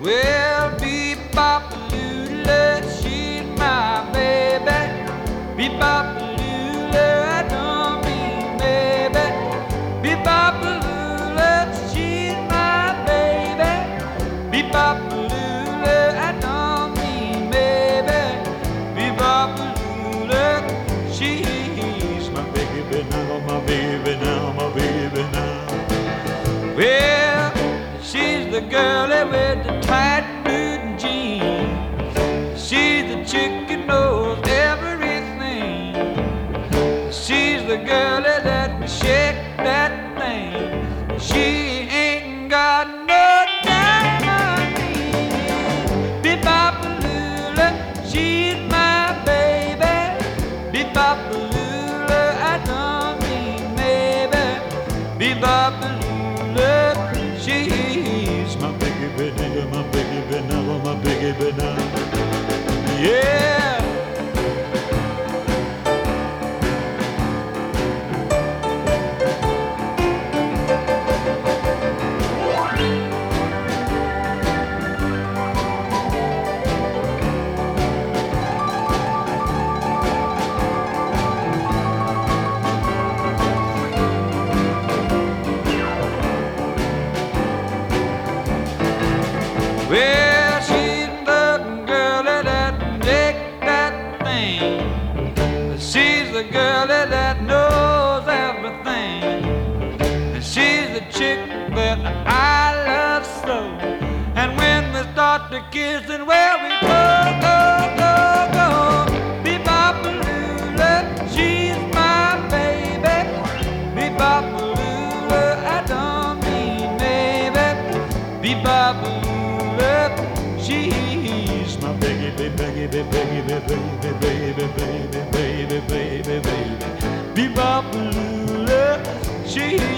Well, bebop-a-lula, she's my baby. Bebop-a-lula, I don't mean baby. Bebop-a-lula, she's my baby. Bebop-a-lula, I don't mean baby. Bebop-a-lula, she's my baby now, my baby now, my baby now. Well, she's the girlie with the tight boot and jeans. She's the chick who knows everything. She's the girlie that can shake that thing. She ain't got no time on me. Bebop-a-lula, she's my baby. Bebop-a-lula, I don't mean maybe. Bebop-a-lula, she's my baby now, my baby now, my baby now. Yeah. Well, she's the girlie that can take that thing. She's the girlie that knows everything. She's the chick that I love so. And when we start to kissing, well, we go, go, go, go. Bebop-a-lula, she's my baby. Bebop-a-lula, I don't mean maybe. Bebop-a-lula, she's my baby, baby, baby, baby, baby, baby, baby, baby, baby, baby. Bebop-a-lula, she's